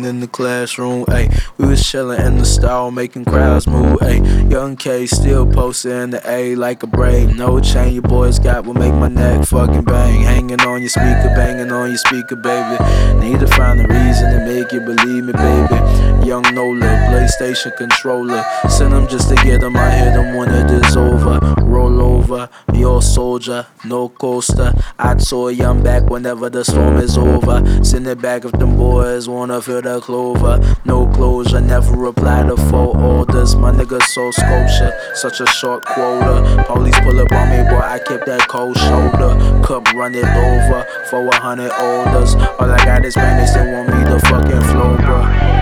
sitting in the classroom, ayy. We was chillin' in the stall, making crowds move, ayy. Young K still posted in the A like a braid. No chain your boys got will make my neck fucking bang. Hanging on your speaker, banging on your speaker, baby. Need to find a reason to make you believe me, baby. Young Nola, PlayStation controller. Send them just to get them, I hit them when it is over. Roll over, your soldier, no coaster. I told you I'm back whenever the storm is over. Send it back if them boys wanna feel the clover. No closure, never reply to full orders. My nigga so sculpture, such a short quota. Police pull up on me, boy, I kept that cold shoulder. Cup run it over for 100 orders. All I got is Spanish, they want me to fucking flow, bro.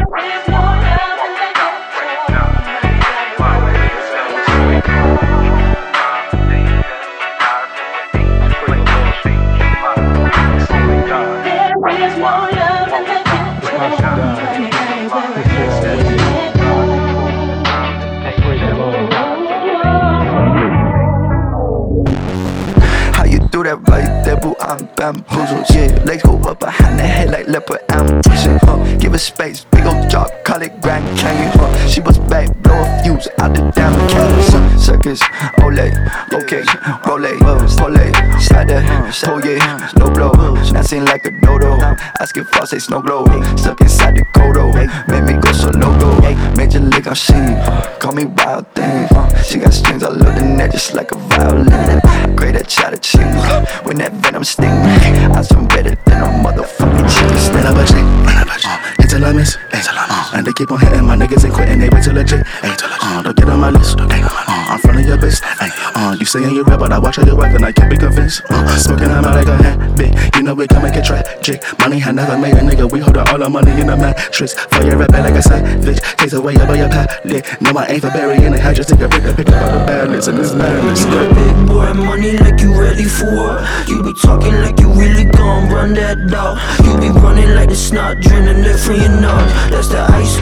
Do that right there, boo, I'm bamboozled. Yeah, legs go up behind the head like leopard ambition. Give it space, big ol' drop, call it Grand Canyon. She was back, blow a fuse out the damn canyon. Circus, Olay, okay, Rolay, Polay, slide that, oh yeah, no blow. Not seem like a dodo. Asking for say snow glow. Stuck inside the Kodo, made me go so logo. Major league, I'm sheen, call me wild thing. She got strings all over the neck just like a violin. Great at chatter cheese. When that venom sting, I'm some better than a motherfucking cheese. Run up a check, until I miss, and they keep on hitting my niggas ain't quitting, they wait till legit. Don't get on my list, I'm front of your bitch. You saying you rap, but I watch how you work and I can't be convinced. Smoking I'm out like a habit, you know we can make it tragic. Money I never made a nigga, we hold all our money in the mattress. Fire rap like a savage, takes away about your palate. No, I ain't for burying it, I just take a pick up the balance and it's madness. You got big boy money like you ready for it. You be talking like you really gon' run that dog. You be running like the snot, draining it from your nose. That's the ice